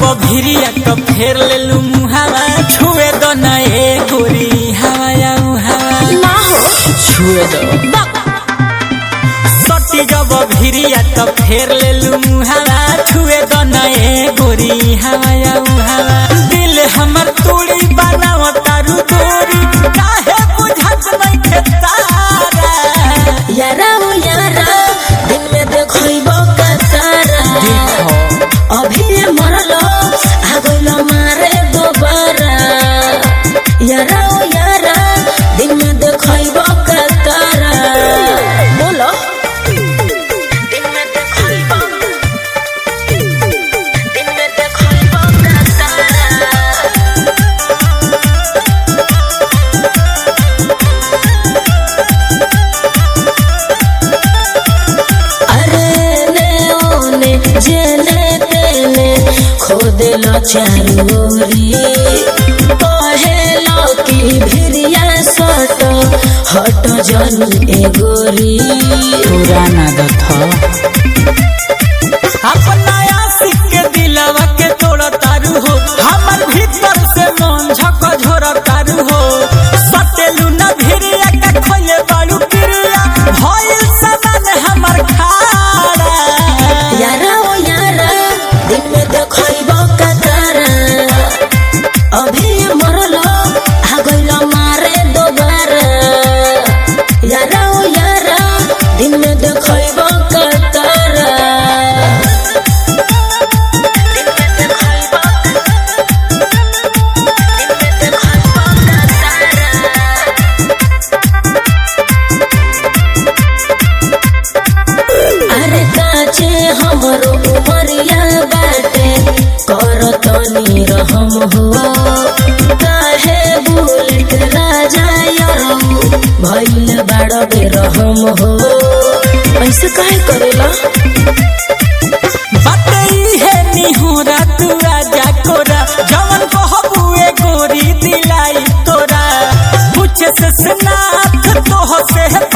भिरिया तो फेर ले लू मुहावा छुए दो ना ए गोरी हवा हवा छुए दो सटी जब भिरिया तो फेर ले लू मुहावा छुए दो ना ए गोरी हवा हवा दिल हमर तोड़ी बनाव तारू दूरी काहे बुझत नहीं खेतारा यारा ओ यारा दिन में देखइबो का तारा अभी मरलो आ गइलो मारे दोबारा यारा ओ यारा दिन में देखइबो का तारा बोलो दिन में देखइबो का तारा जेने तेने खोदेलो चारोरी कहेलो की भिरिया सट हट जन ए गोरी पुराना दथा अपना आशिक के दिलवा के तोड़ तारू हो हमर भीतर से मन झक झोर तारू हो सटेलू न भिरिया के खोले बाड़ू पिरिया भइल सदन हमर खाड़ा यारा ओ यारा दिन में देखइबो का तारा अभी मरलो आ गइलो मारे दोबारा यारा ओ यारा दिन में देखइबो का तारा दिन में देखइबो का तारा अरे काचे हमरो उमरिया बाटे करतनी रहम हो काहे बुलेट राजा यारो भइल बाड़ बेरहम हो ऐसे काहे करेला बतई है निहुरा तू आजा कोरा जवन कहबुए गोरी दिलाई तोरा पूछे से नाथ तो से